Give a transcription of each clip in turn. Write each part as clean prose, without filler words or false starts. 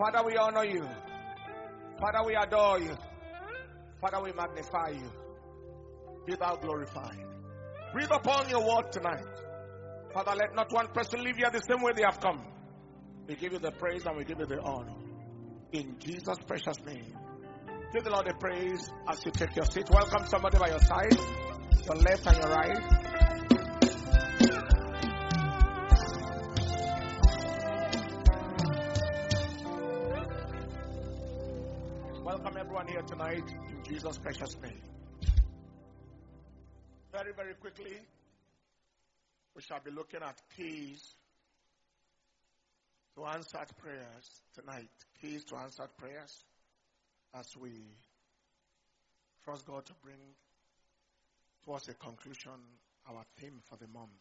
Father, we honor you. Father, we adore you. Father, we magnify you. Be thou glorified. Breathe upon your word tonight. Father, let not one person leave here the same way they have come. We give you the praise and we give you the honor. In Jesus' precious name. Give the Lord the praise as you take your seat. Welcome somebody by your side, your left and your right. Welcome everyone here tonight in Jesus' precious name. Very, very quickly, we shall be looking at keys to answered prayers tonight. Keys to answered prayers as we trust God to bring towards a conclusion our theme for the month.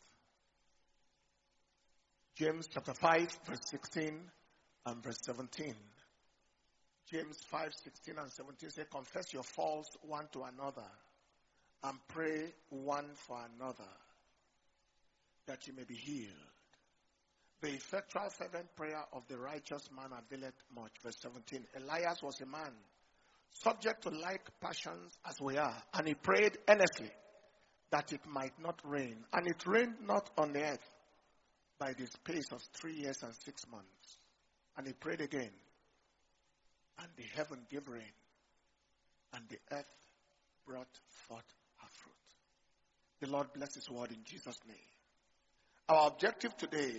James chapter 5 verse 16 and verse 17. James 5, 16 and 17 say, confess your faults one to another and pray one for another that you may be healed. The effectual fervent prayer of the righteous man availeth much. Verse 17. Elias was a man subject to like passions as we are, and he prayed earnestly that it might not rain. And it rained not on the earth by the space of 3 years and 6 months. And he prayed again, and the heaven gave rain, and the earth brought forth her fruit. The Lord bless his word in Jesus' name. Our objective today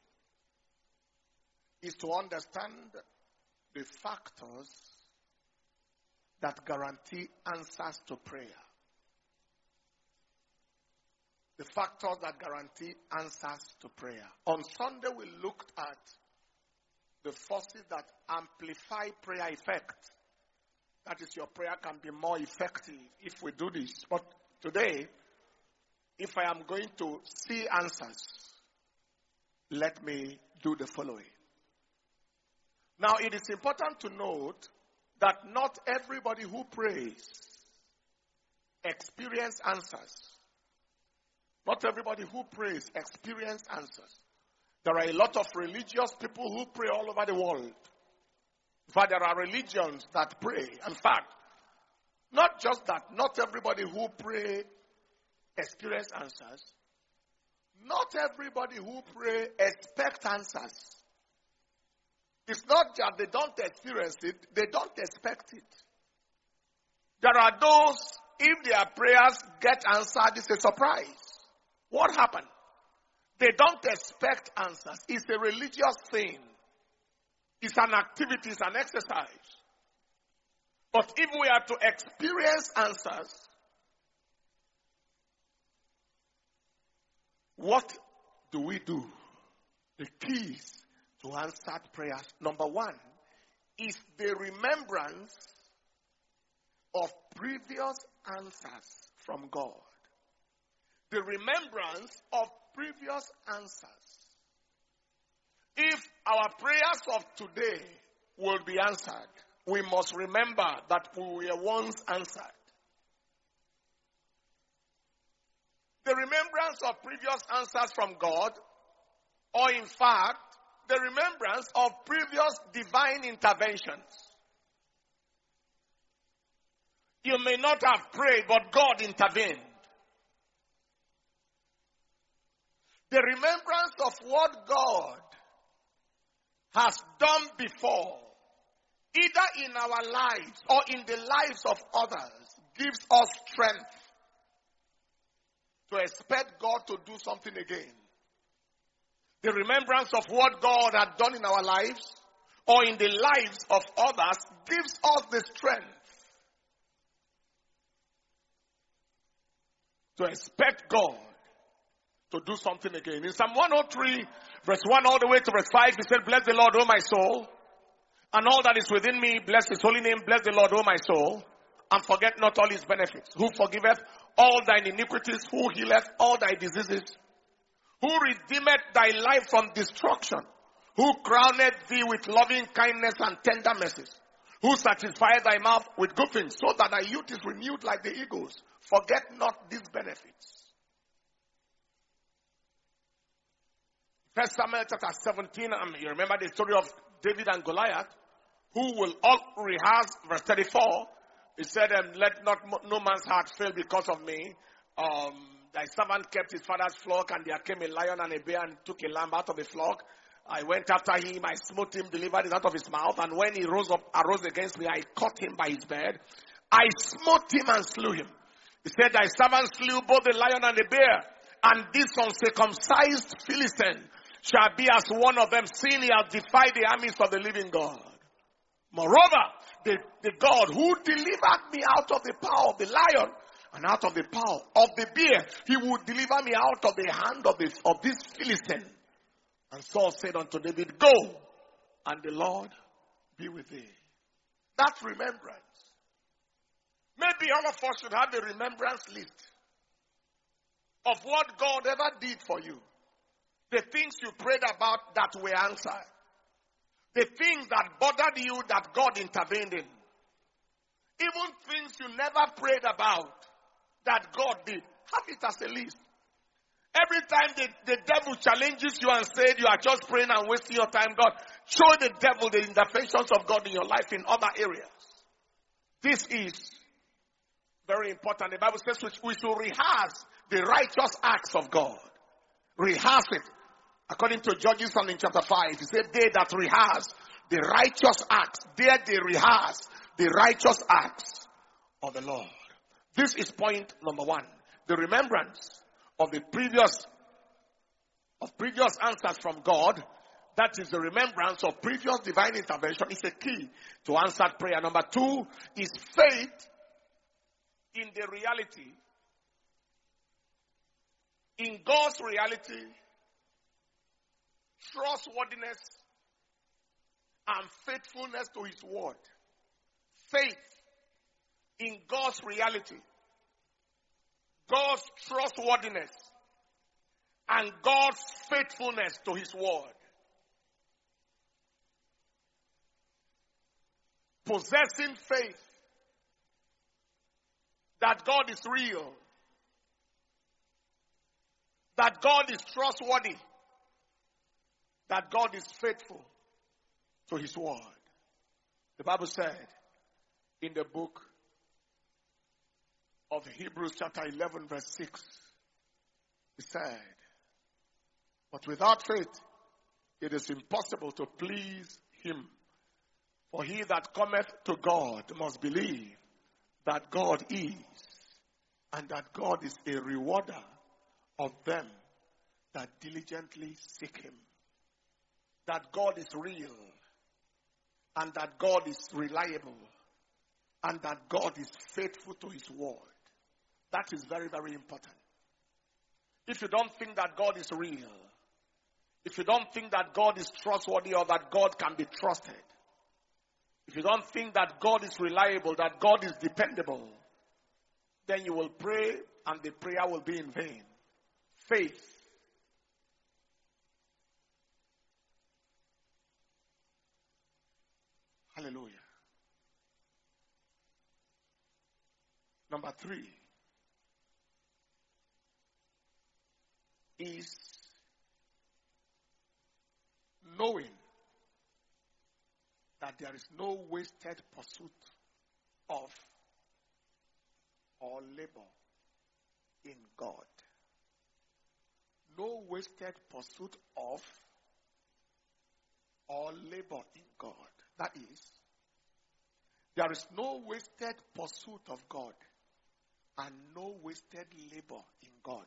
is to understand the factors that guarantee answers to prayer. The factors that guarantee answers to prayer. On Sunday, we looked at the forces that amplify prayer effect. That is, your prayer can be more effective if we do this. But today, if I am going to see answers, let me do the following. Now, it is important to note that not everybody who prays experiences answers. Not everybody who prays experiences answers. There are a lot of religious people who pray all over the world. In fact, there are religions that pray. In fact, not just that, not everybody who pray experiences answers. Not everybody who pray expects answers. It's not that they don't experience it, they don't expect it. There are those, if their prayers get answered, it's a surprise. What happened? They don't expect answers. It's a religious thing. It's an activity, it's an exercise. But if we are to experience answers, what do we do? The keys to answered prayers. Number one is the remembrance of previous answers from God. The remembrance of previous answers. If our prayers of today will be answered, we must remember that we were once answered. The remembrance of previous answers from God, or in fact, the remembrance of previous divine interventions. You may not have prayed, but God intervened. The remembrance of what God has done before, either in our lives or in the lives of others, gives us strength to expect God to do something again. The remembrance of what God had done in our lives or in the lives of others gives us the strength to expect God to do something again. In Psalm 103, verse 1 all the way to verse 5, he said, bless the Lord, O my soul, and all that is within me, bless his holy name, bless the Lord, O my soul, and forget not all his benefits, who forgiveth all thine iniquities, who healeth all thy diseases, who redeemeth thy life from destruction, who crowneth thee with loving kindness and tender mercies, who satisfieth thy mouth with good things, so that thy youth is renewed like the eagles. Forget not these benefits. 1 Samuel chapter 17, you remember the story of David and Goliath. who will all rehearse, verse 34, he said, let not no man's heart fail because of me. Thy servant kept his father's flock, and there came a lion and a bear and took a lamb out of the flock. I went after him, I smote him, delivered it out of his mouth, and when he arose against me, I caught him by his beard. I smote him and slew him. He said, thy servant slew both the lion and the bear, and this uncircumcised Philistine shall be as one of them, seeing he has defied the armies of the living God. Moreover, the God who delivered me out of the power of the lion and out of the power of the bear, he would deliver me out of the hand of this Philistine. And Saul said unto David, go, and the Lord be with thee. That's remembrance. Maybe all of us should have a remembrance list of what God ever did for you. The things you prayed about that were answered. The things that bothered you that God intervened in. Even things you never prayed about that God did. Have it as a list. Every time the devil challenges you and says you are just praying and wasting your time, God, show the devil the interventions of God in your life in other areas. This is very important. The Bible says we should rehearse the righteous acts of God. Rehearse it. According to Judges in chapter 5, he said, they that rehearse the righteous acts, there they rehearse the righteous acts of the Lord. This is point number 1. The remembrance of the previous answers from God, that is the remembrance of previous divine intervention, is a key to answered prayer. Number 2 is faith in the reality, in God's reality, trustworthiness, and faithfulness to his word. Faith in God's reality, God's trustworthiness, and God's faithfulness to his word. Possessing faith that God is real, that God is trustworthy, that God is faithful to his word. The Bible said in the book of Hebrews chapter 11 verse 6, it said, but without faith it is impossible to please him. For he that cometh to God must believe that God is, and that God is a rewarder of them that diligently seek him. That God is real, and that God is reliable, and that God is faithful to his word. That is very, very important. If you don't think that God is real, if you don't think that God is trustworthy or that God can be trusted, if you don't think that God is reliable, that God is dependable, then you will pray and the prayer will be in vain. Faith. Hallelujah. Number 3 is knowing that there is no wasted pursuit of or labor in God. No wasted pursuit of or labor in God. That is, there is no wasted pursuit of God and no wasted labor in God.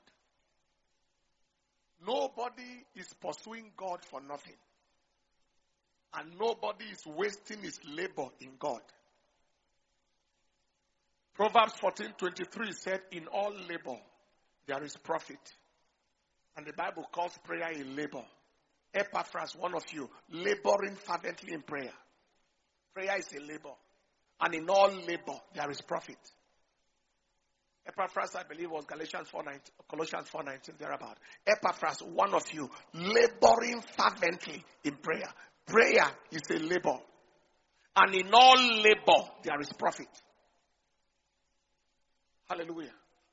Nobody is pursuing God for nothing. And nobody is wasting his labor in God. Proverbs 14:23 said, in all labor there is profit. And the Bible calls prayer a labor. Epaphras, one of you, laboring fervently in prayer. Prayer is a labor. And in all labor there is profit. Epaphras, I believe, was Colossians 4:19, thereabout. Epaphras, one of you, laboring fervently in prayer. Prayer is a labor. And in all labor, there is profit. Hallelujah.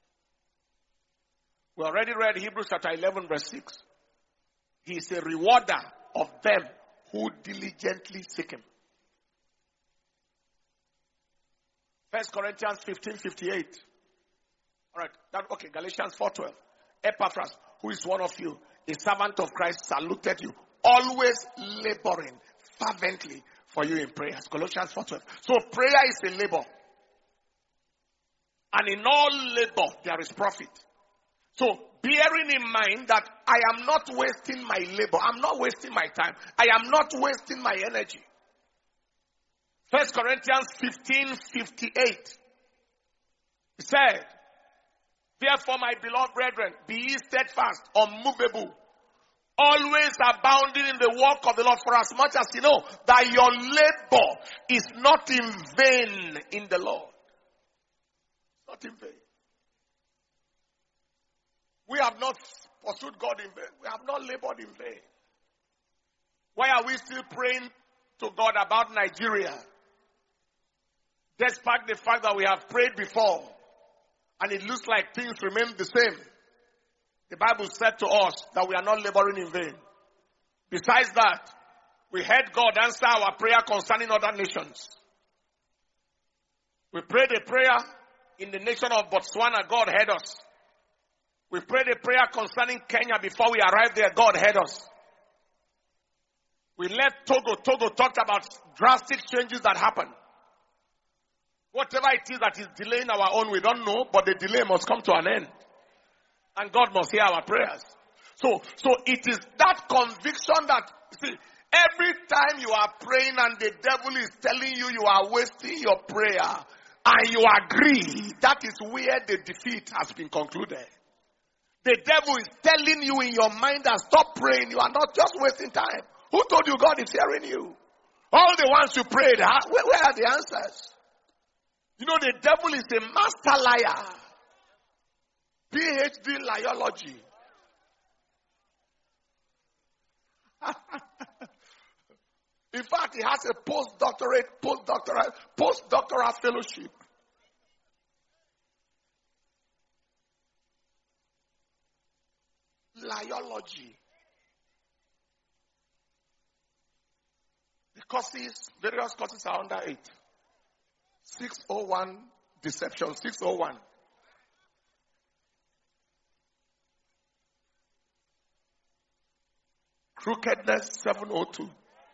We already read Hebrews chapter 11 verse 6. He is a rewarder of them who diligently seek him. 1 Corinthians 15:58. All right. Okay, Galatians 4:12. Epaphras, who is one of you, a servant of Christ, saluted you, always laboring fervently for you in prayers. Colossians 4:12. So prayer is a labor. And in all labor, there is profit. So bearing in mind that I am not wasting my labor, I'm not wasting my time, I am not wasting my energy. 1 Corinthians 15:58. He said, therefore, my beloved brethren, be ye steadfast, unmovable, always abounding in the work of the Lord, for as much as you know that your labor is not in vain in the Lord. Not in vain. We have not pursued God in vain. We have not labored in vain. Why are we still praying to God about Nigeria? Despite the fact that we have prayed before, and it looks like things remain the same. The Bible said to us that we are not laboring in vain. Besides that, we heard God answer our prayer concerning other nations. We prayed a prayer in the nation of Botswana, God heard us. We prayed a prayer concerning Kenya before we arrived there, God heard us. We left Togo. Togo talked about drastic changes that happened. Whatever it is that is delaying our own, we don't know, but the delay must come to an end. And God must hear our prayers. So it is that conviction that, see, every time you are praying and the devil is telling you you are wasting your prayer, and you agree, that is where the defeat has been concluded. The devil is telling you in your mind that stop praying, you are not just wasting time. Who told you God is hearing you? All the ones you prayed, where are the answers? You know, the devil is a master liar. PhD liology. In fact, he has a postdoctoral fellowship. Liology. The courses, various courses are under 8. 601, deception, 601. Crookedness, 702.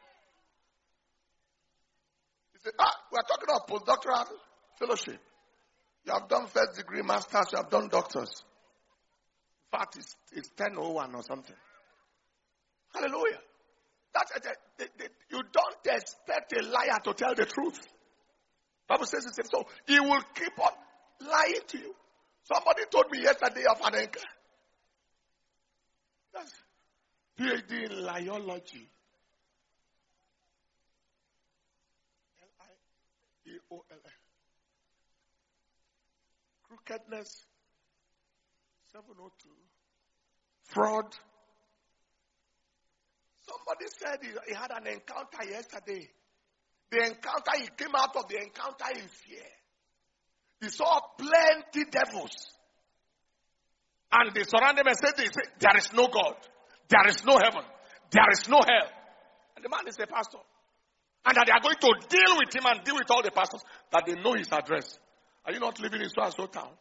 He said, we are talking about postdoctoral fellowship. You have done first degree, masters, you have done doctors. In fact, it's 1001 or something. Hallelujah. You don't expect a liar to tell the truth. Bible says it. So he will keep on lying to you. Somebody told me yesterday of an anchor. That's PhD in liology. L-I-E-O-L-A. Crookedness. 702. Fraud. Somebody said he had an encounter yesterday. The encounter, he came out of the encounter in fear. He saw plenty devils. And they surrounded him and said, there is no God. There is no heaven. There is no hell. And the man is a pastor. And that they are going to deal with him and deal with all the pastors, that they know his address. Are you not living in so and so town?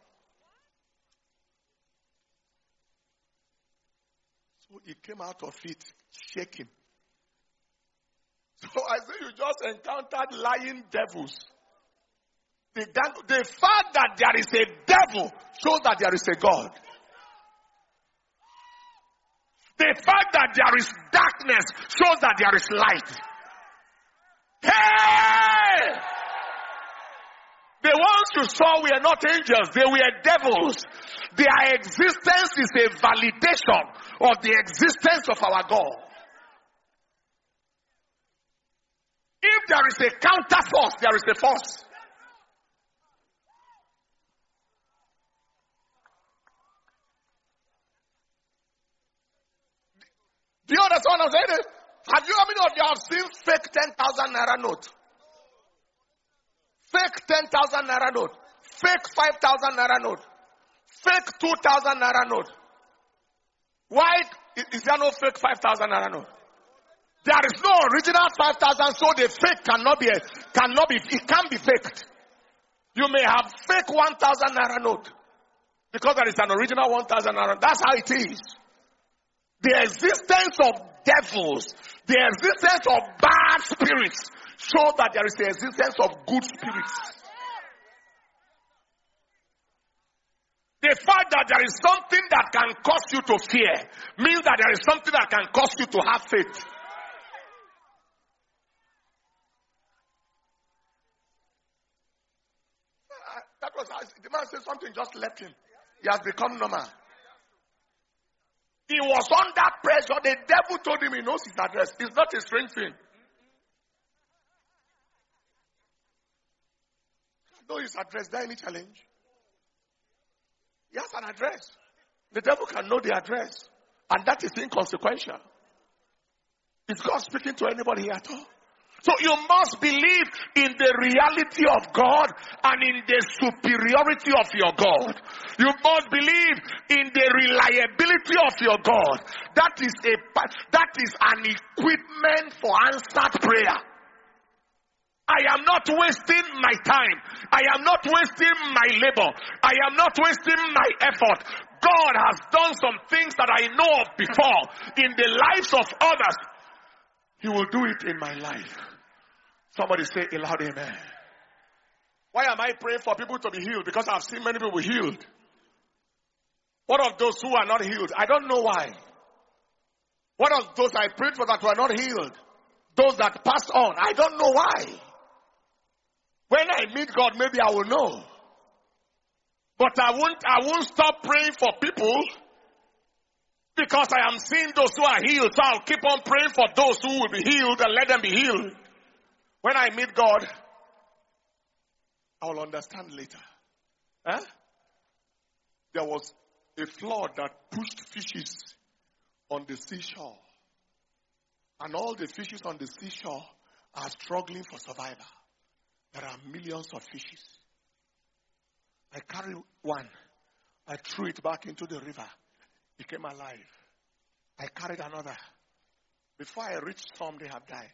So he came out of it shaking. So I say you just encountered lying devils. The fact that there is a devil shows that there is a God. The fact that there is darkness shows that there is light. Hey! The ones you saw were not angels, they were devils. Their existence is a validation of the existence of our God. If there is a counter force, there is a force. Do you understand what I'm saying? How many of you have seen fake 10,000 naira note? Fake 10,000 naira note. Fake 5,000 naira note. Fake 2,000 naira note. Why is there no fake 5,000 naira note? There is no original 5,000, so the fake it can't be faked. You may have fake 1,000 naira note because there is an original 1,000 naira. That's how it is. The existence of devils, the existence of bad spirits show that there is the existence of good spirits. The fact that there is something that can cause you to fear means that there is something that can cause you to have faith. That was how the man said something just left him. He has become normal. He was under pressure. The devil told him he knows his address. It's not a strange thing. Know his address. Is there any challenge? He has an address. The devil can know the address. And that is inconsequential. Is God speaking to anybody here at all? So you must believe in the reality of God and in the superiority of your God. You must believe in the reliability of your God. That is an equipment for answered prayer. I am not wasting my time. I am not wasting my labor. I am not wasting my effort. God has done some things that I know of before in the lives of others. He will do it in my life. Somebody say a loud amen. Why am I praying for people to be healed? Because I've seen many people healed. What of those who are not healed? I don't know why. What of those I prayed for that were not healed? Those that passed on. I don't know why. When I meet God, maybe I will know. But I won't stop praying for people because I am seeing those who are healed. So I'll keep on praying for those who will be healed and let them be healed. When I meet God, I will understand later. There was a flood that pushed fishes on the seashore. And all the fishes on the seashore are struggling for survival. There are millions of fishes. I carried one. I threw it back into the river. It came alive. I carried another. Before I reached some, they have died.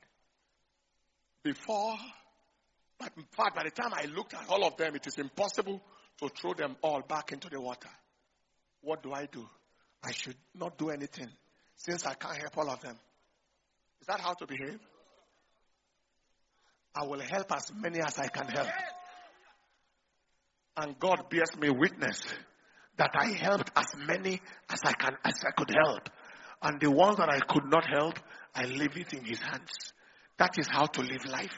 But in fact, by the time I looked at all of them, it is impossible to throw them all back into the water. What do? I should not do anything since I can't help all of them. Is that how to behave? I will help as many as I can help. And God bears me witness that I helped as many as I could help. And the ones that I could not help, I leave it in His hands. That is how to live life.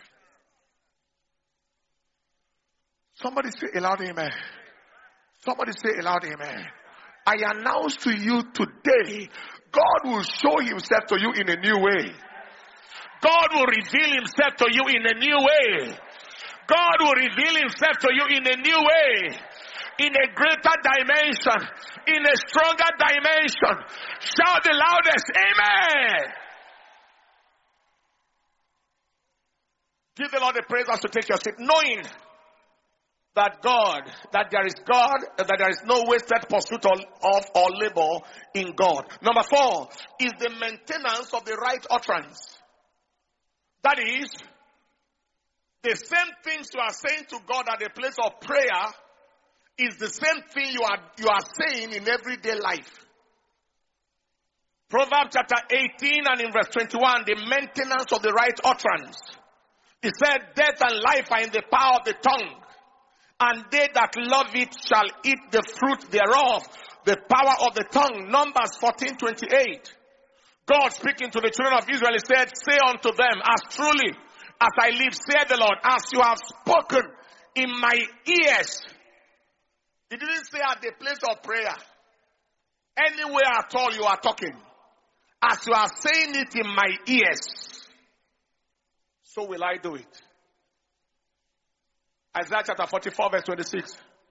Somebody say a loud amen. Somebody say a loud amen. I announce to you today, God will show Himself to you in a new way. God will reveal Himself to you in a new way. God will reveal Himself to you in a new way. In a greater dimension. In a stronger dimension. Shout the loudest, amen. Give the Lord the praise as to take your seat. Knowing that there is no wasted pursuit of or labor in God. Number 4 is the maintenance of the right utterance. That is, the same things you are saying to God at the place of prayer is the same thing you are saying in everyday life. Proverbs chapter 18 and in verse 21, the maintenance of the right utterance. It said, death and life are in the power of the tongue, and they that love it shall eat the fruit thereof. The power of the tongue. Numbers 14:28. God speaking to the children of Israel, He said, say unto them, as truly as I live, said the Lord, as you have spoken in my ears. He didn't say at the place of prayer. Anywhere at all you are talking. As you are saying it in my ears, so will I do it. Isaiah chapter 44 verse 26.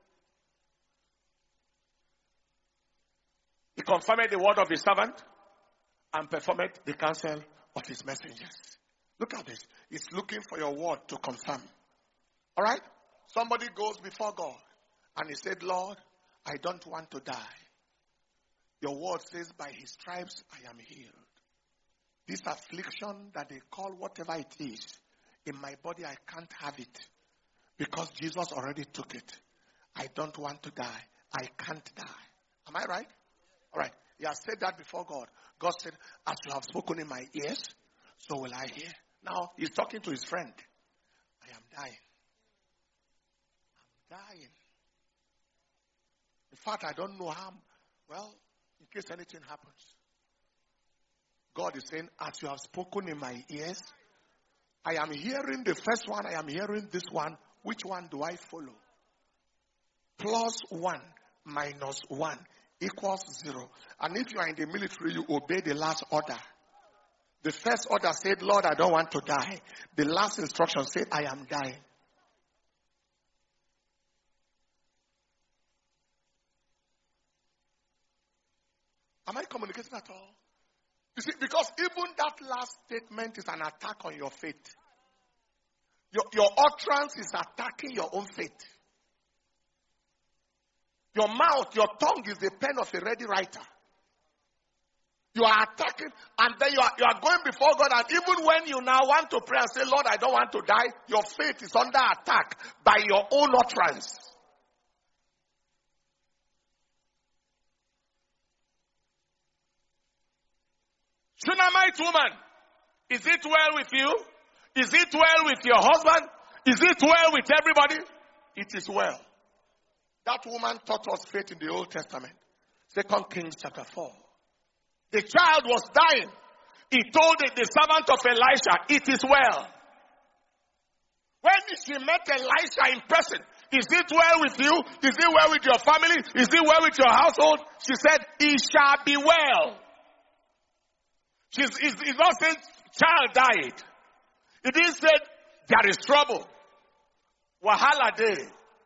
He confirmed the word of His servant and performed the counsel of His messengers. Look at this. He's looking for your word to confirm. All right? Somebody goes before God and he said, Lord, I don't want to die. Your word says, by His stripes I am healed. This affliction that they call whatever it is, in my body I can't have it. Because Jesus already took it. I don't want to die. I can't die. Am I right? All right. He has said that before God. God said, as you have spoken in my ears, so will I hear. Now, he's talking to his friend. I am dying. I'm dying. In fact, I don't know how. Well, in case anything happens. God is saying, as you have spoken in my ears, I am hearing the first one, I am hearing this one. Which one do I follow? +1 minus 1 equals 0. And if you are in the military, you obey the last order. The first order said, Lord, I don't want to die. The last instruction said, I am dying. Am I communicating at all? You see, because even that last statement is an attack on your faith. Your utterance is attacking your own faith. Your mouth, your tongue is the pen of a ready writer. You are attacking, and then you are going before God, and even when you now want to pray and say, Lord, I don't want to die, your faith is under attack by your own utterance. Shunammite woman, is it well with you? Is it well with your husband? Is it well with everybody? It is well. That woman taught us faith in the Old Testament. 2 Kings chapter 4. The child was dying. He told the servant of Elisha, it is well. When she met Elisha in person, is it well with you? Is it well with your family? Is it well with your household? She said, it shall be well. It's not saying child died. It didn't say there is trouble. Wahala day.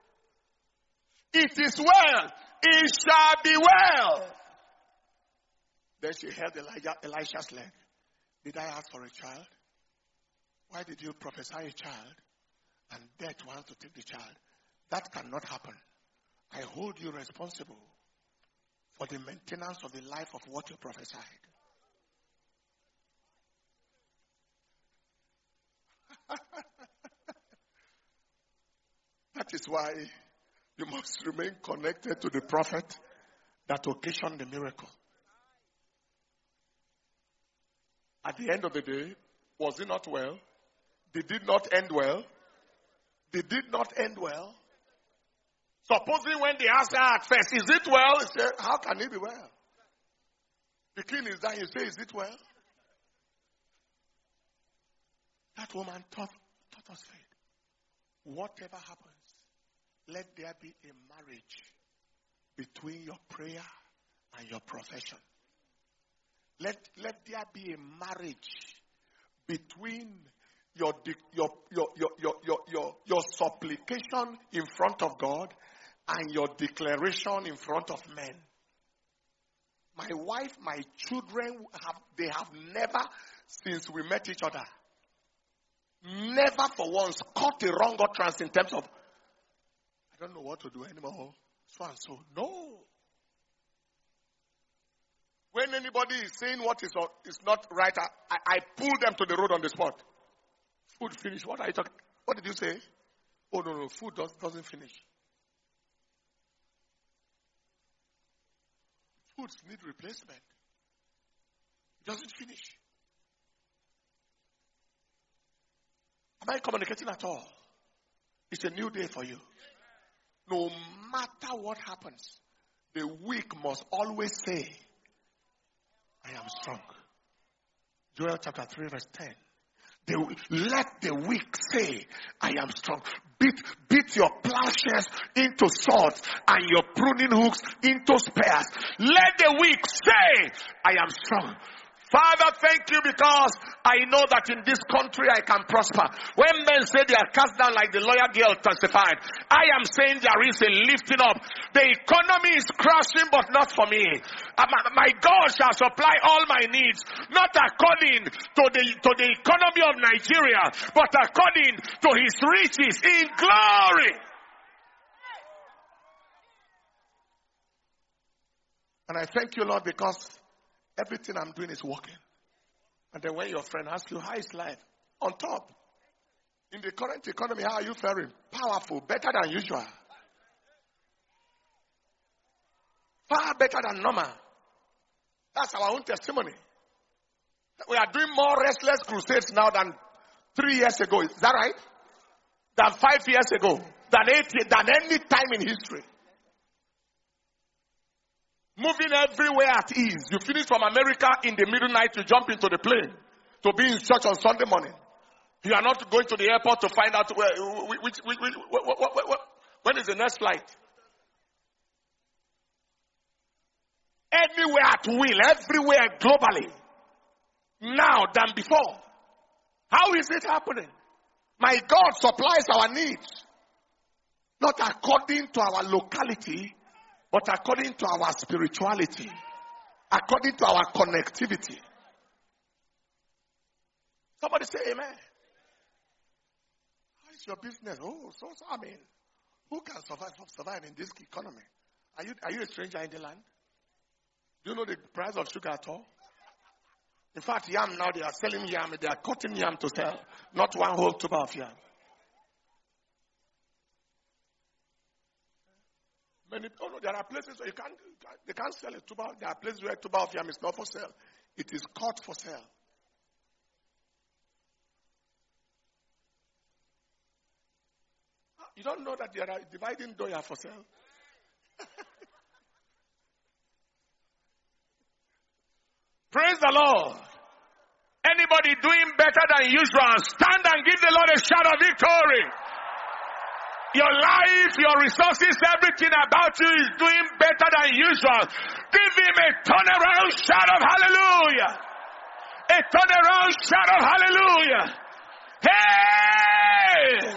It is well. It shall be well. Then she held Elisha's leg. Did I ask for a child? Why did you prophesy a child and death wants to take the child? That cannot happen. I hold you responsible for the maintenance of the life of what you prophesied. That is why you must remain connected to the prophet that occasioned the miracle. At the end of the day, was it not well? Did it not end well? Did it not end well? Supposing when they asked her at first, is it well? He said, how can it be well? The king is dying. You say, is it well? That woman taught us faith. Whatever happens, let there be a marriage between your prayer and your profession. Let there be a marriage between your supplication in front of God and your declaration in front of men. My wife, my children, they have never, since we met each other, never for once caught a wrong utterance in terms of, I don't know what to do anymore, so and so. No. When anybody is saying what is not right, I pull them to the road on the spot. Food finish. What are you talking? What did you say? Oh, no, food doesn't finish. Foods need replacement. It doesn't finish. Am I communicating at all? It's a new day for you. No matter what happens, the weak must always say, I am strong. Joel chapter 3 verse 10. Let the weak say, I am strong. Beat your plowshares into swords and your pruning hooks into spears. Let the weak say, I am strong. Father, thank you because I know that in this country I can prosper. When men say they are cast down like the lawyer girl testified, I am saying there is a lifting up. The economy is crashing, but not for me. My God shall supply all my needs, not according to the economy of Nigeria, but according to his riches in glory. And I thank you, Lord, because everything I'm doing is working. And then when your friend asks you, how is life? On top. In the current economy, how are you faring? powerful, better than usual. Far better than normal. That's our own testimony. We are doing more restless crusades now than 3 years ago. Is that right? Than 5 years ago. Than 8 years, than any time in history. Moving everywhere at ease. You finish from America in the middle night, you jump into the plane to be in church on Sunday morning. You are not going to the airport to find out when is the next flight. Anywhere at will, everywhere globally. Now than before. How is it happening? My God supplies our needs. Not according to our locality, but according to our spirituality. According to our connectivity. Somebody say amen. How is your business? Oh, so I mean, who can survive in this economy? Are you a stranger in the land? Do you know the price of sugar at all? In fact, yam now, they are selling yam. They are cutting yam to sell. Not one whole tuber of yam. There are places where they can't sell a tuber. There are places where tuber of yam is not for sale. It is cut for sale. You don't know that there are dividing doya for sale? Praise the Lord. Anybody doing better than usual, stand and give the Lord a shout of victory. Your life, your resources, everything about you is doing better than usual. Give him a turnaround shout of hallelujah. A turnaround shout of hallelujah. Hey!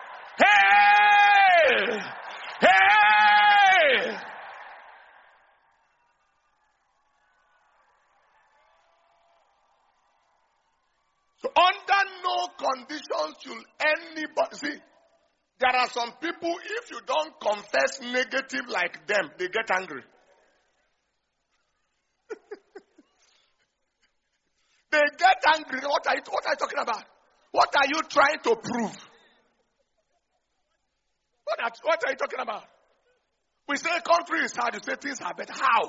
Hey! Hey! So under no conditions should anybody see. There are some people, if you don't confess negative like them, they get angry. They get angry. What are you talking about? What are you trying to prove? What are you talking about? We say country is hard. You say things are better. How?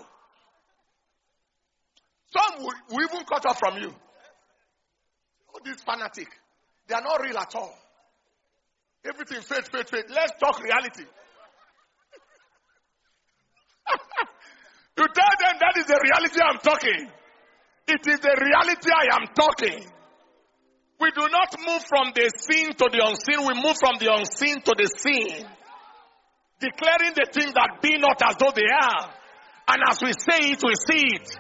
Some will even cut off from you. Oh, this fanatic. They are not real at all. Everything faith. Let's talk reality. You tell them that is the reality I'm talking. It is the reality I am talking. We do not move from the seen to the unseen. We move from the unseen to the seen. Declaring the things that be not as though they are. And as we say it, we see it.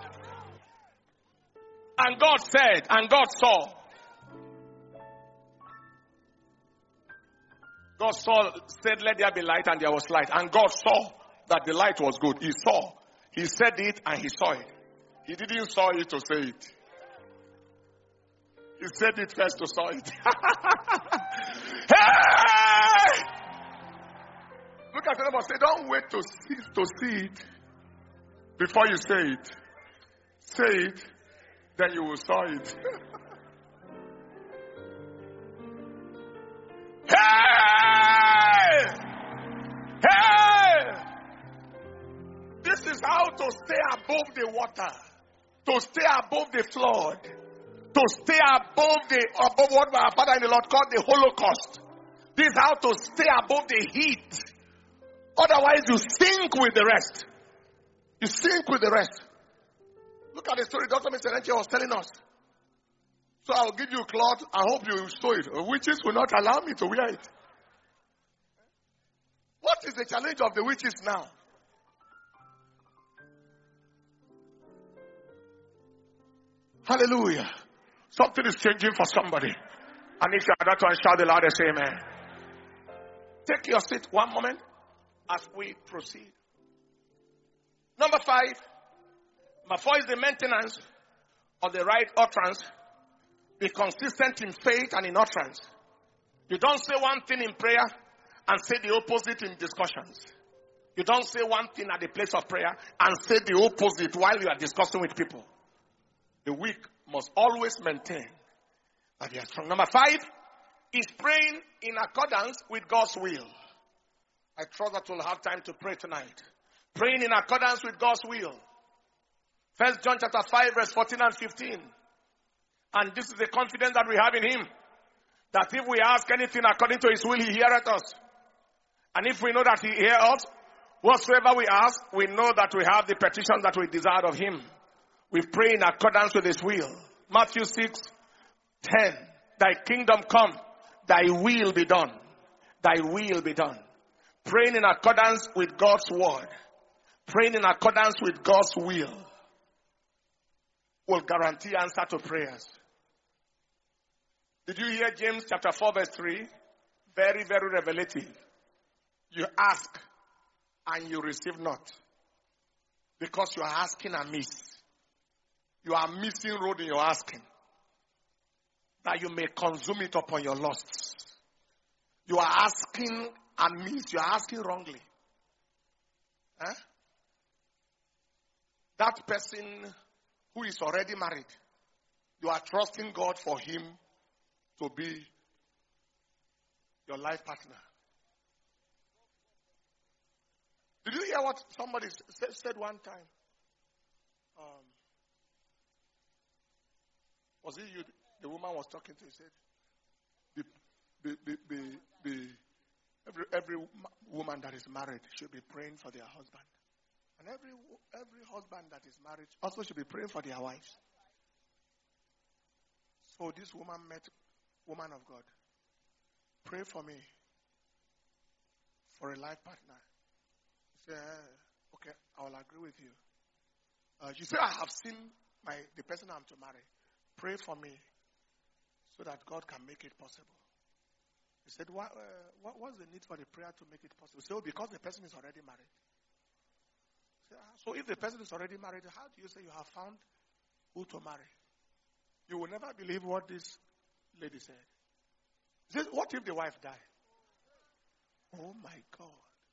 And God said, and God saw. God said, let there be light, and there was light. And God saw that the light was good. He saw. He said it and he saw it. He didn't saw it to say it. He said it first to saw it. Hey! Look at someone, say, don't wait to see it before you say it. Say it, then you will saw it. Hey! Hey! This is how to stay above the water, to stay above the flood, to stay above what our Father in the Lord called the Holocaust. This is how to stay above the heat. Otherwise, you sink with the rest. You sink with the rest. Look at the story Dr. Mr. Enche was telling us. So I'll give you a cloth. I hope you sew it. Witches will not allow me to wear it. What is the challenge of the witches now? Hallelujah. Something is changing for somebody. And if you are that one, shout the loudest amen. Take your seat one moment as we proceed. Number 5. Number 4 is the maintenance of the right utterance. Be consistent in faith and in utterance. You don't say one thing in prayer and say the opposite in discussions. You don't say one thing at the place of prayer and say the opposite while you are discussing with people. The weak must always maintain that they are strong. Number 5 is praying in accordance with God's will. I trust that we'll have time to pray tonight. Praying in accordance with God's will. 1 John chapter 5 verse 14 and 15. And this is the confidence that we have in him. That if we ask anything according to his will, he heareth us. And if we know that he hears us, whatsoever we ask, we know that we have the petition that we desire of him. We pray in accordance with his will. Matthew 6:10. Thy kingdom come, thy will be done. Thy will be done. Praying in accordance with God's word. Praying in accordance with God's will will guarantee answer to prayers. Did you hear James chapter 4 verse 3? Very, very revelative. You ask and you receive not. Because you are asking amiss. You are missing road in your asking. That you may consume it upon your lusts. You are asking amiss. You are asking wrongly. Huh? That person who is already married, you are trusting God for him to be your life partner. Did you hear what somebody said one time? Was it you? The woman was talking to. He said, every woman that is married should be praying for their husband. And every husband that is married also should be praying for their wives. So this woman met woman of God. Pray for me for a life partner. He said, okay, I will agree with you. She said, I have seen the person I'm to marry. Pray for me so that God can make it possible. He said, what's the need for the prayer to make it possible? He said, because the person is already married. So if the person is already married, how do you say you have found who to marry? You will never believe what this lady said. He said, what if the wife died? Oh my God.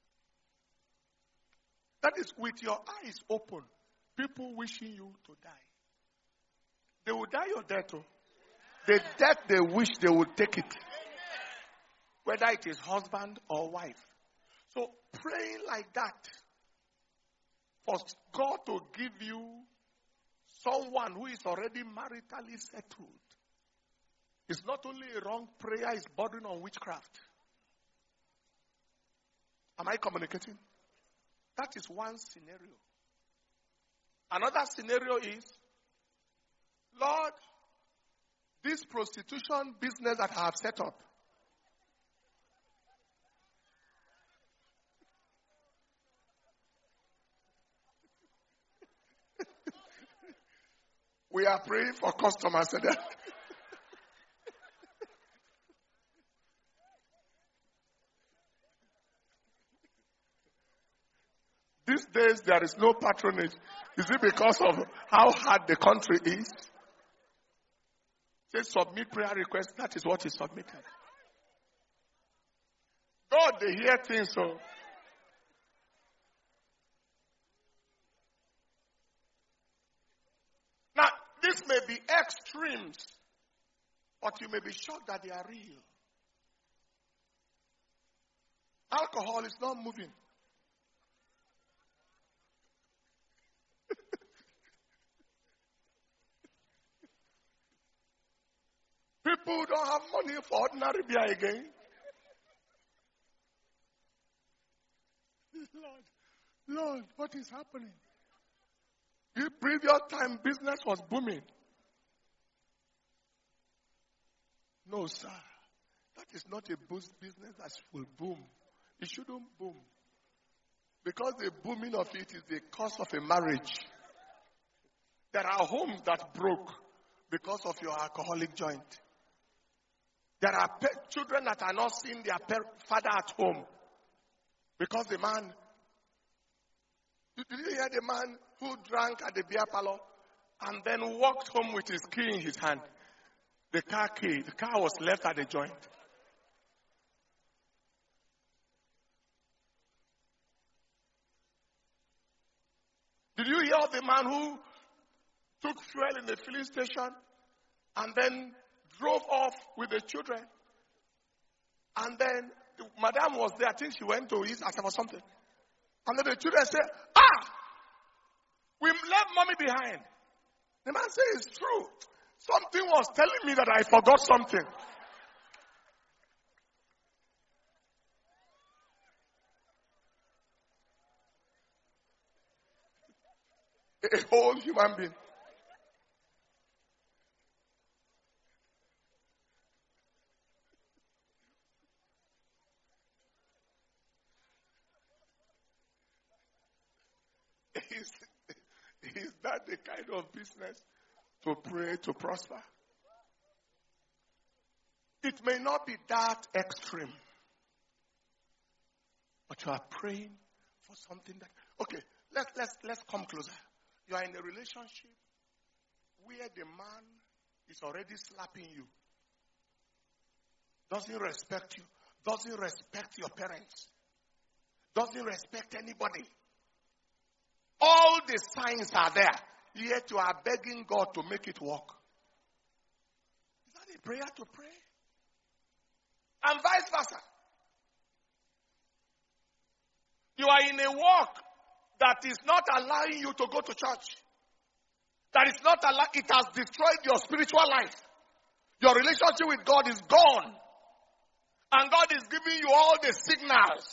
That is with your eyes open. People wishing you to die. They will die your death. Oh. The death they wish they would take it. Whether it is husband or wife. So praying like that. For God to give you someone who is already maritally settled. It's not only a wrong prayer, it's bordering on witchcraft. Am I communicating? That is one scenario. Another scenario is, Lord, this prostitution business that I have set up, we are praying for customers. These days there is no patronage. Is it because of how hard the country is? Say submit prayer request. That is what is submitted. God, they hear things so. Now, this may be extremes, but you may be shocked that they are real. Alcohol is not moving. People don't have money for ordinary beer again. Lord, what is happening? In previous time, business was booming. No, sir. That is not a business that will boom. It shouldn't boom. Because the booming of it is the cause of a marriage. There are homes that broke because of your alcoholic joint. There are children that are not seeing their father at home. Because the man, did you hear the man who drank at the beer parlor and then walked home with his key in his hand? The car was left at the joint. Did you hear the man who took fuel in the filling station and then drove off with the children And then madam was there. I think she went to eat or something. And then the children said, we left mommy behind. The man said, it's true. Something was telling me that I forgot something. A whole human being. Is that the kind of business to pray to prosper? It may not be that extreme, but you are praying for something that. Okay, let's come closer. You are in a relationship where the man is already slapping you, doesn't respect you, doesn't respect your parents, doesn't respect anybody. All the signs are there, yet you are begging God to make it work. Is that a prayer to pray? And vice versa. You are in a walk that is not allowing you to go to church. That is not it has destroyed your spiritual life. Your relationship with God is gone. And God is giving you all the signals.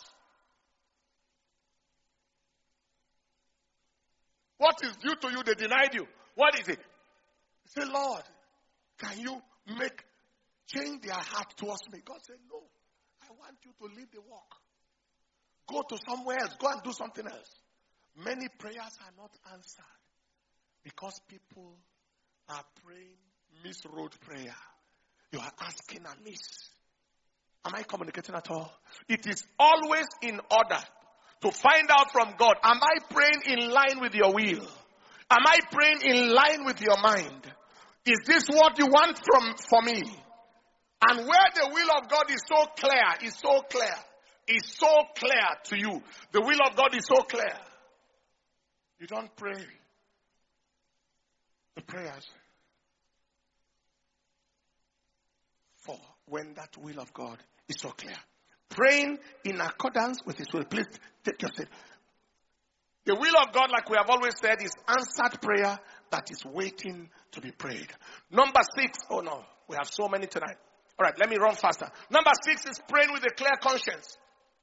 What is due to you, they denied you. What is it? Say, Lord, can you change their heart towards me? God said, no. I want you to leave the walk. Go to somewhere else. Go and do something else. Many prayers are not answered because people are praying misroad prayer. You are asking amiss. Am I communicating at all? It is always in order to find out from God, am I praying in line with your will? Am I praying in line with your mind? Is this what you want for me? And where the will of God is so clear to you. The will of God is so clear. You don't pray the prayers for when that will of God is so clear. Praying in accordance with His will. Please take your seat. The will of God, like we have always said, is answered prayer that is waiting to be prayed. Number 6. Oh no, we have so many tonight. All right, let me run faster. Number 6 is praying with a clear conscience.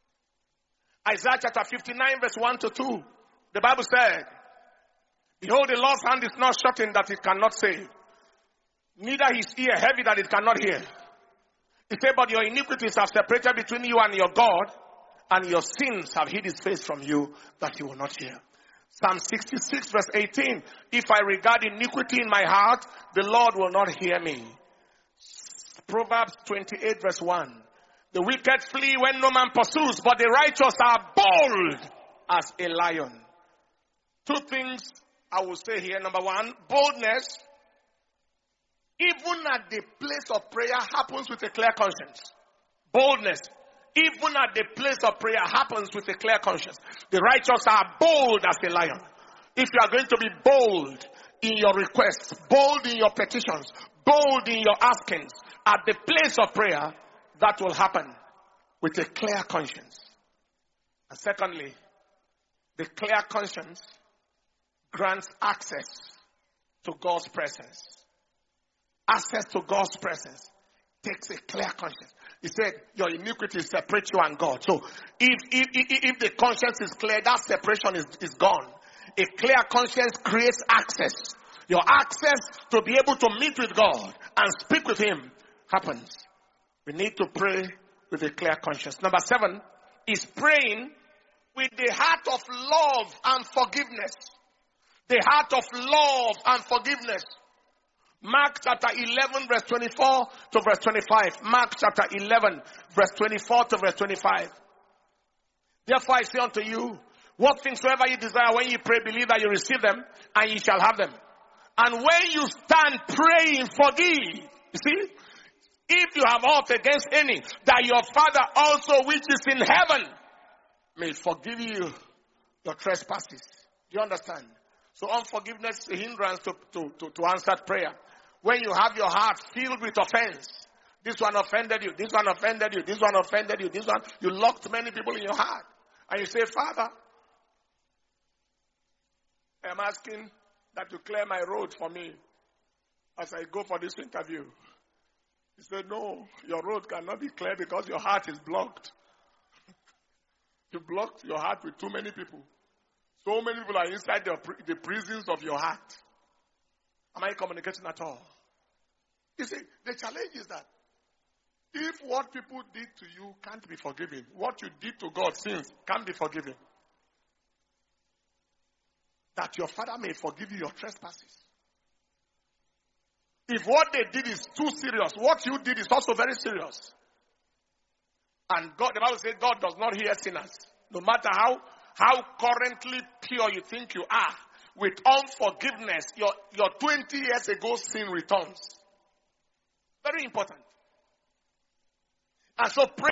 Isaiah chapter 59 verse 1 to 2. The Bible said, behold, the Lord's hand is not shortened that it cannot save, neither his ear heavy that it cannot hear. He said, but your iniquities have separated between you and your God, and your sins have hid his face from you that he will not hear. Psalm 66 verse 18. If I regard iniquity in my heart, the Lord will not hear me. Proverbs 28 verse 1. The wicked flee when no man pursues, but the righteous are bold as a lion. 2 things I will say here. Number 1, boldness, even at the place of prayer, happens with a clear conscience. Boldness, even at the place of prayer, happens with a clear conscience. The righteous are bold as a lion. If you are going to be bold in your requests, bold in your petitions, bold in your askings, at the place of prayer, that will happen with a clear conscience. And secondly, the clear conscience grants access to God's presence. Access to God's presence takes a clear conscience. He said, your iniquity separates you and God. So if the conscience is clear, that separation is gone. A clear conscience creates access. Your access to be able to meet with God and speak with Him happens. We need to pray with a clear conscience. Number 7 is praying with the heart of love and forgiveness. The heart of love and forgiveness. Mark chapter 11 verse 24 to verse 25. Mark chapter 11 verse 24 to verse 25. Therefore I say unto you, what things soever you desire when you pray, believe that you receive them, and you shall have them. And when you stand praying, forgive. You see? If you have aught against any, that your Father also which is in heaven may forgive you your trespasses. Do you understand? So unforgiveness is a hindrance to answered prayer. When you have your heart filled with offense, This one offended you. This one offended you. This one offended you. This one, you locked many people in your heart. And you say, Father, I am asking that you clear my road for me as I go for this interview. He said, no, your road cannot be clear because your heart is blocked. You blocked your heart with too many people. So many people are inside the prisons of your heart. Am I communicating at all? You see, the challenge is that if what people did to you can't be forgiven, what you did to God since can't be forgiven, that your Father may forgive you your trespasses. If what they did is too serious, what you did is also very serious. And God, the Bible says God does not hear sinners. No matter how currently pure you think you are, with unforgiveness, your 20 years ago sin returns. Very important. And so pray.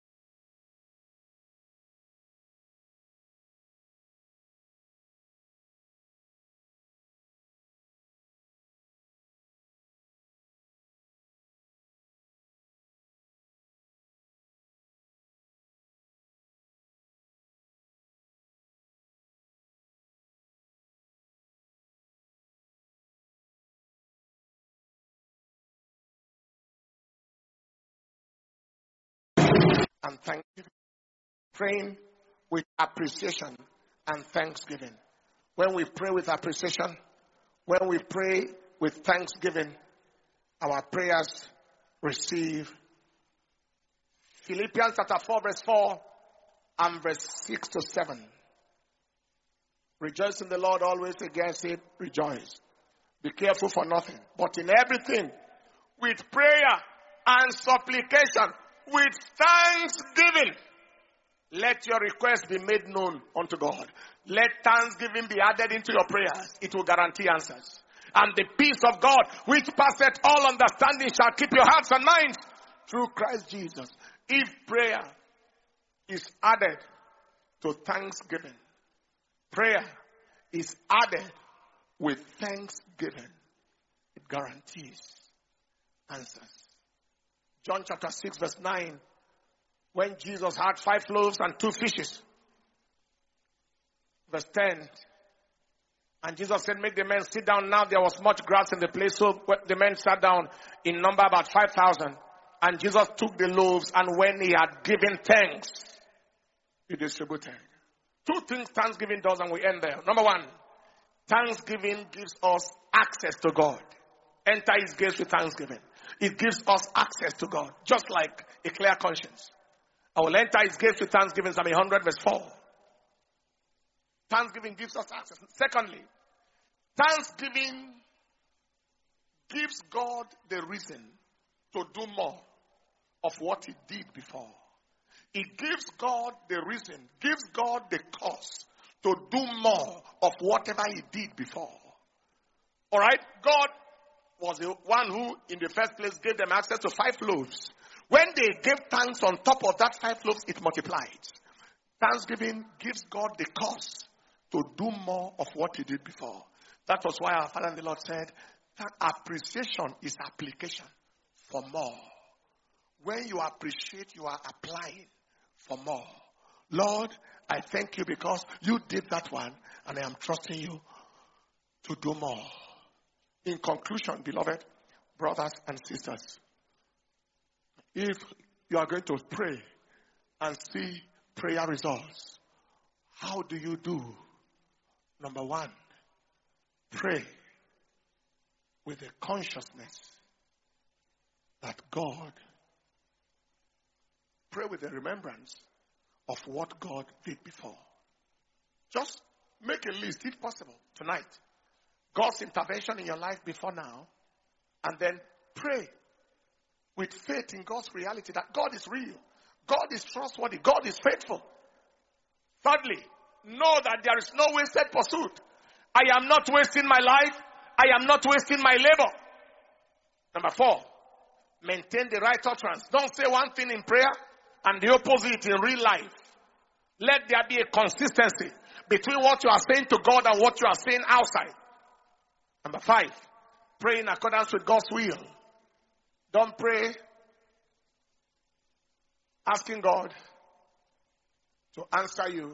And thanksgiving. Praying with appreciation and thanksgiving. When we pray with appreciation, when we pray with thanksgiving, our prayers receive. Philippians chapter 4 verse 4 and verse 6 to 7. Rejoice in the Lord always. Again say, rejoice. Be careful for nothing, but in everything, with prayer and supplication, with thanksgiving, let your requests be made known unto God. Let thanksgiving be added into your prayers. It will guarantee answers. And the peace of God, which passeth all understanding, shall keep your hearts and minds through Christ Jesus. If prayer is added to thanksgiving, prayer is added with thanksgiving, it guarantees answers. John chapter 6 verse 9, when Jesus had 5 loaves and 2 fishes. Verse 10, and Jesus said, make the men sit down. Now there was much grass in the place, so the men sat down, in number about 5,000. And Jesus took the loaves, and when he had given thanks, he distributed. 2 things thanksgiving does, and we end there. Number 1, thanksgiving gives us access to God. Enter his gates with thanksgiving. It gives us access to God, just like a clear conscience. I will enter his gates with thanksgiving, Psalm 100 verse 4. Thanksgiving gives us access. Secondly, thanksgiving gives God the reason to do more of what he did before. It gives God the reason, gives God the cause to do more of whatever he did before. Alright? God was the one who, in the first place, gave them access to 5 loaves. When they gave thanks on top of that 5 loaves, it multiplied. Thanksgiving gives God the cause to do more of what he did before. That was why our Father in the Lord said, that appreciation is application for more. When you appreciate, you are applying for more. Lord, I thank you because you did that one, and I am trusting you to do more. In conclusion, beloved brothers and sisters, if you are going to pray and see prayer results, how do you do? Number 1, pray with a consciousness that God, pray with a remembrance of what God did before. Just make a list, if possible, tonight. God's intervention in your life before now, and then pray with faith in God's reality that God is real, God is trustworthy, God is faithful. Thirdly, know that there is no wasted pursuit. I am not wasting my life. I am not wasting my labor. Number 4, maintain the right utterance. Don't say one thing in prayer and the opposite in real life. Let there be a consistency between what you are saying to God and what you are saying outside. Number 5, pray in accordance with God's will. Don't pray asking God to answer you.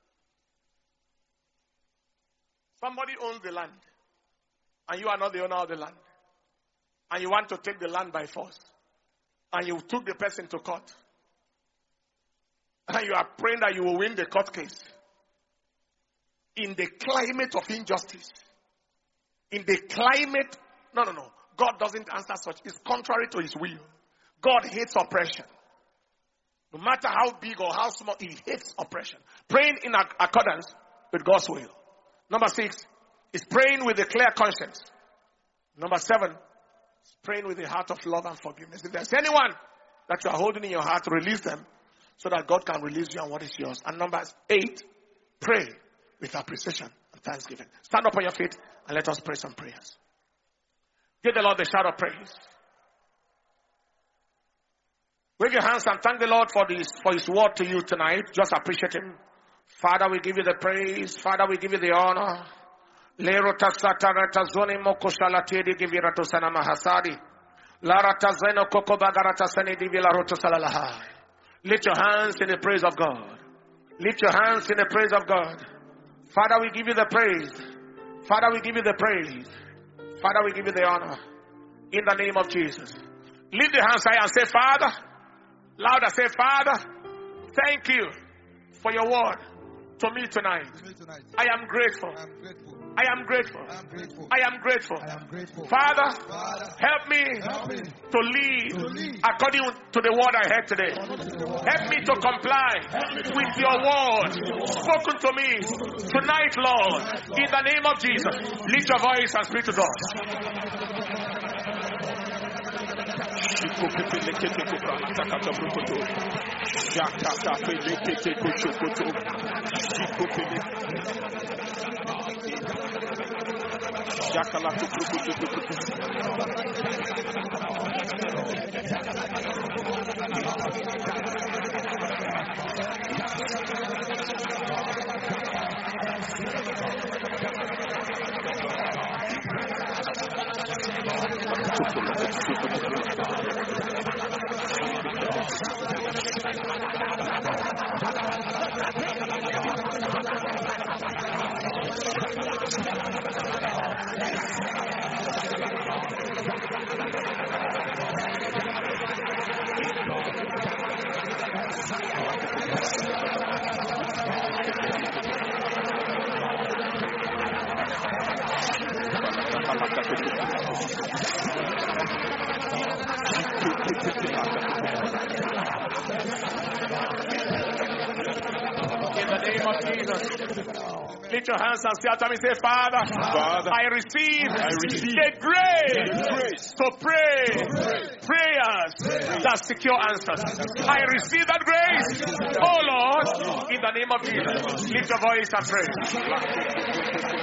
Somebody owns the land, and you are not the owner of the land, and you want to take the land by force, and you took the person to court, and you are praying that you will win the court case. In the climate of injustice, in the climate, no. God doesn't answer such. It's contrary to his will. God hates oppression. No matter how big or how small, he hates oppression. Praying in accordance with God's will. Number 6 is praying with a clear conscience. Number 7 is praying with a heart of love and forgiveness. If there's anyone that you are holding in your heart, release them so that God can release you on what is yours. And number 8, pray with appreciation and thanksgiving. Stand up on your feet and let us pray some prayers. Give the Lord the shout of praise. Wave your hands and thank the Lord for his word to you tonight. Just appreciate him. Father, we give you the praise. Father, we give you the honor. Lift your hands in the praise of God. Lift your hands in the praise of God. Father, we give you the praise. Father, we give you the praise. Father, we give you the honor. In the name of Jesus. Lift your hands high and say, Father. Louder, say, Father, thank you for your word to me tonight. I am grateful. I am grateful. I am grateful. Father, help me to live according to the word I heard today. Help me to comply with your word spoken to me tonight, Lord. In the name of Jesus, lift your voice and speak to God. Lift your hands and say after me, say, Father, I receive the grace to pray prayers that secure answers. I receive that grace, oh Lord, in the name of Jesus. Lift your voice and pray.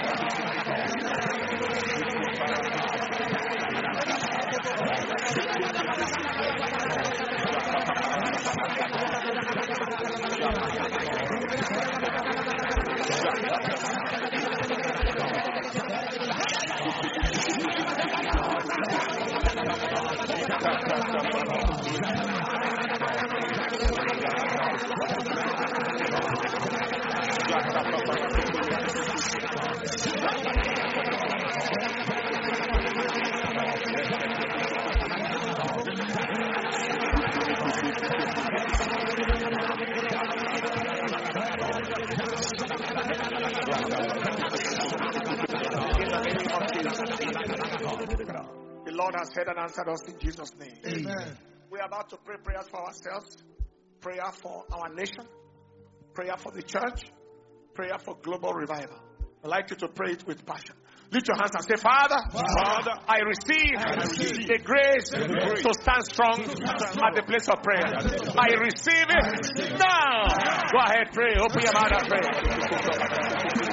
The Lord has heard and answered us in Jesus' name. Amen. We are about to pray prayers for ourselves, prayer for our nation, prayer for the church, prayer for global revival. I'd like you to pray it with passion. Lift your hands and say, Father, I receive the grace to stand strong at the place of prayer. I receive it now. Go ahead, pray. Open your mouth and pray.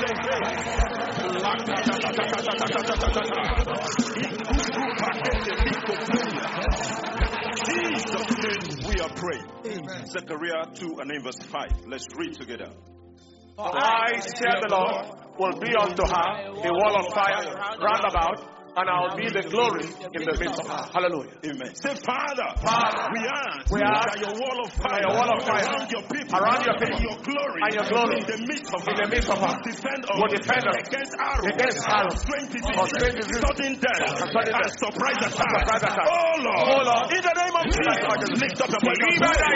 Jesus' name we are praying. Amen. Zechariah 2 and then verse 5. Let's read together. For I, said the Lord, will be unto her a wall of fire round about, and I'll be the glory in the midst of her. Hallelujah. Amen. Say, Father, we ask that your wall of fire, around your people, and your glory, in the midst of her, will defend us against arrows, sudden death, and surprise attack. Oh Lord, in the name of Jesus, lift up your voice.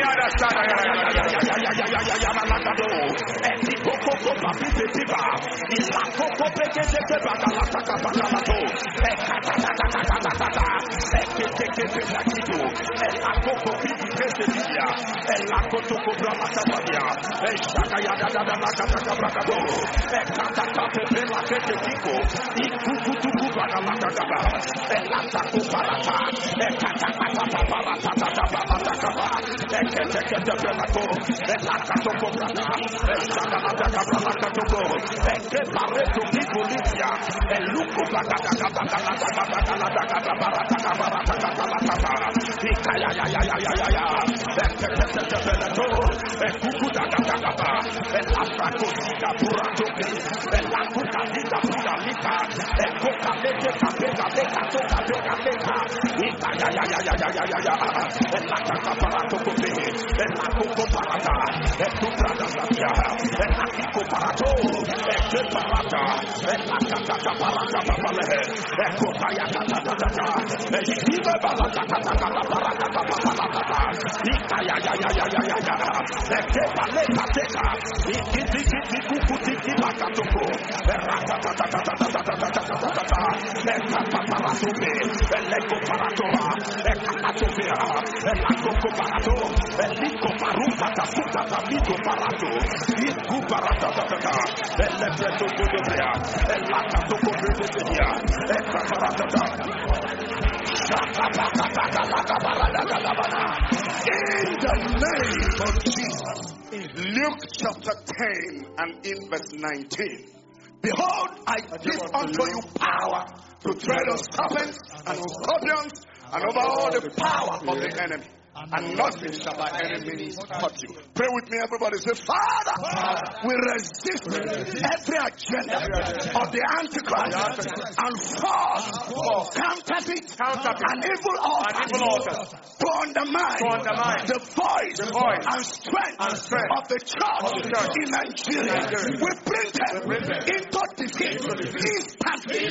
In the name of Jesus. Luke chapter 10 and in verse 19. Behold, I give unto you power to tread on serpents and on scorpions and over all the power of the enemy. And nothing shall by any means hurt you. Pray with me, everybody. Say, Father, we resist every agenda of the Antichrist and false, counterfeit, and evil altars to undermine the voice and strength of the church in Nigeria. We bring them into defeat instantly.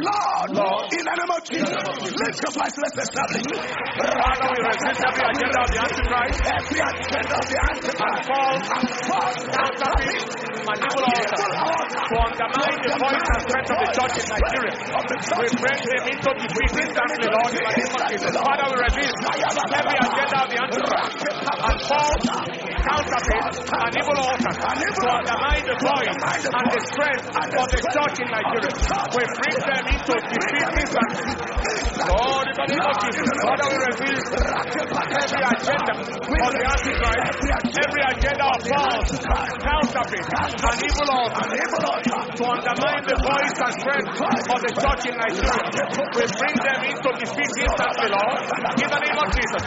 Lord, in the name of Jesus, lift your voice, let's establish. Father, we resist every agenda of the Antichrist, every agenda of the Antichrist, and false, counterfeit, and evil altars to undermine the voice and strength of the church in Nigeria. We bring them into defeat instantly, Lord, in the name of Jesus. Father, we resist every agenda of the Antichrist, and false, counterfeit, and evil altars to undermine the voice and the strength of the church in Nigeria. We bring them into defeat instantly. Lord, in the name of Jesus. Father, we resist every agenda of the Antichrist, every agenda of false, counterfeit, and evil altars to undermine the voice and strength of the church in Nigeria. We bring them into defeat instantly, Lord, in the name of Jesus.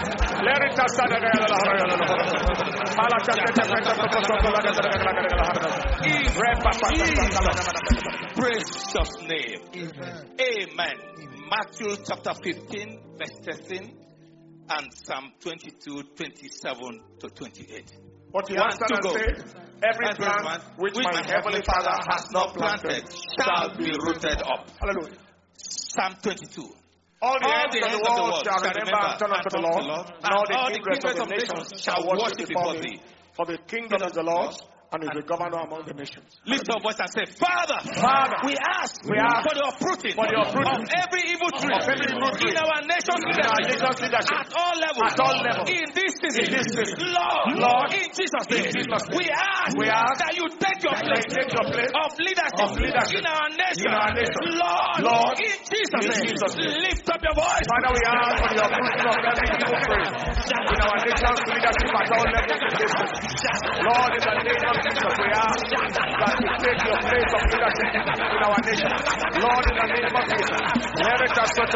Precious name. Amen. Matthew chapter 15, verse 13. And Psalm 22, 27 to 28. What you answer and say, every plant which my heavenly Father has not planted shall be rooted up. Hallelujah. Psalm 22. All the ends of the world shall remember and turn unto the Lord, and all the kingdoms of nations shall worship before thee. For the kingdom is the Lord's, and is the governor among the nations. Lift your voice and say, Father, we ask for the uprooting of every evil tree in our nation's leadership at all levels. In this season, Lord, in Jesus' name, we ask that you take your place of leadership in our nation. Lord, in Jesus' name, lift up your voice. Father, we ask for the uprooting of every evil tree in our nation's leadership at all levels. Lord, in the name of Jesus, we ask that you take your place of leadership in our nation. Lord, in the name of Jesus, let it just such a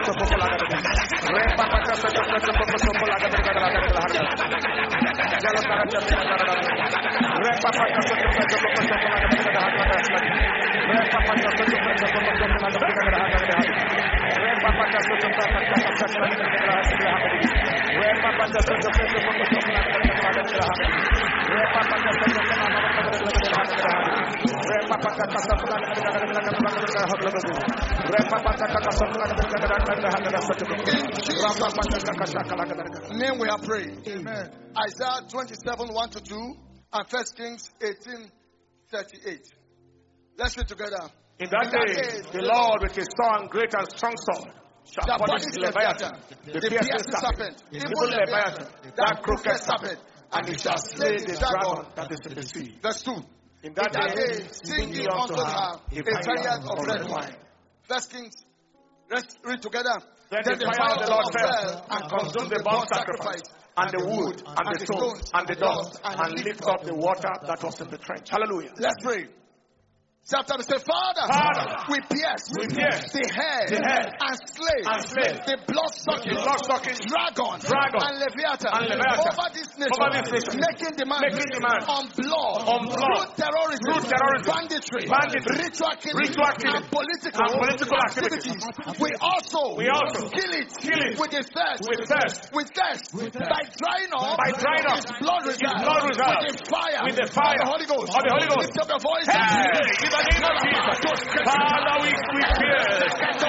name we are praying. Amen. Isaiah 27:1-2 and 1 Kings 18:38. Let's read together. In that day, the Lord with his strong, great and strong sword shall punish Leviathan, the piercing serpent, evil Leviathan, that crooked serpent, and he shall slay the dragon that is in the sea. Verse 2. In that day, sing ye unto her a vineyard of red wine. 1 Kings, let's read together. Then the fire of the Lord fell and consumed the burnt sacrifice, and the wood, and the stones, and the dust, and lift up the water that was in the trench. Hallelujah. Let's pray. Sometimes say, Father, we pierce the head and slay the blood-sucking dragon and Leviathan over this nation, making demand on blood, through terrorism, banditry, ritual killing, and political activities. We also kill it with thirst, by drying up its blood reserve, with the fire of the Holy Ghost. Lift up your voice. In the name of Jesus, Father, we pierce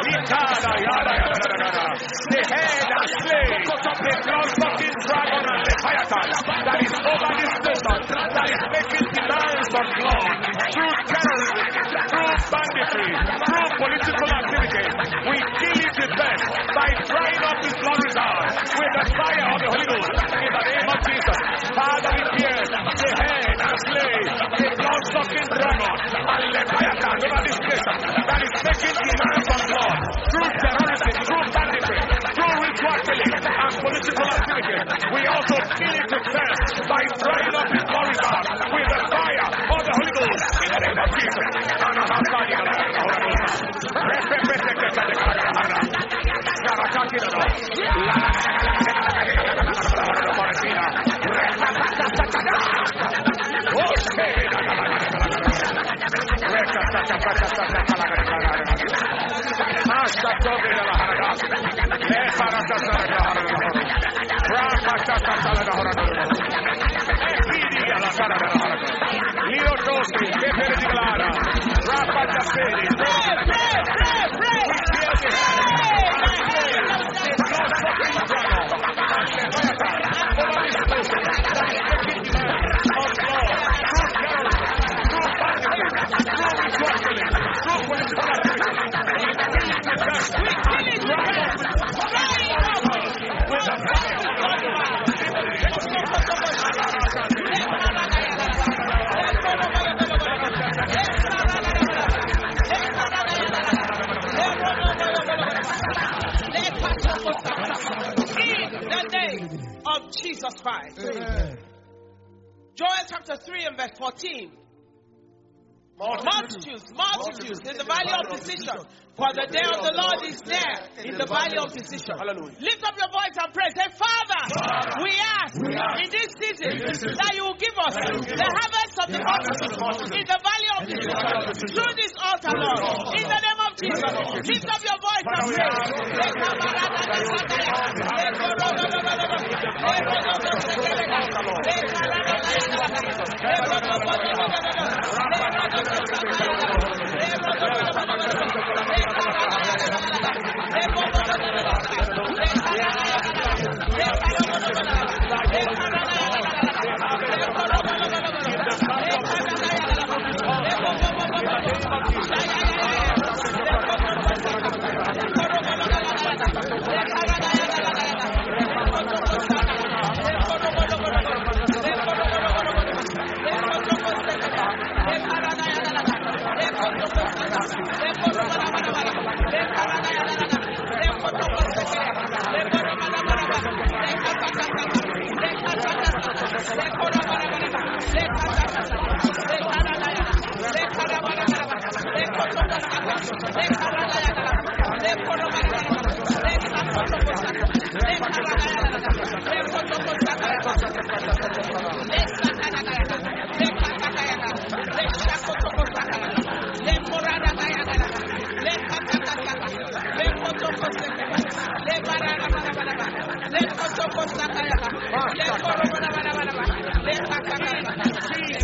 the head and slay the blood-sucking dragon and Leviathan that is over this nation, that is making demands on blood through terrorism, through banditry, through political activity. We kill it with best by drying up this blood reserve with the fire of the Holy Ghost. In the name of Jesus, Father, we pierce the head and slay the blood-sucking dragon and Leviathan over this nation that is making demands on blood through terrorism, through banditry, through ritual killing and political activity. We also kill it with thirst by drying up his blood reserve with the fire of the Holy Ghost. In the name of Jesus. Jesus Christ. Amen. Joel chapter 3 and verse 14. Multitudes in the valley of decision. For the day of the Lord is there in the valley of decision. Hallelujah. Lift up your voice and pray. Say, Father, we ask in this season that you will give us the harvest of the multitude in the valley of decision. Through this altar, Lord. In the name of Jesus. Lift up your voice and pray.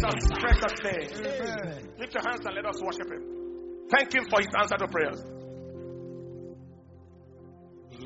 Jesus' precious name. Lift your hands and let us worship him. Thank him for his answer to prayers.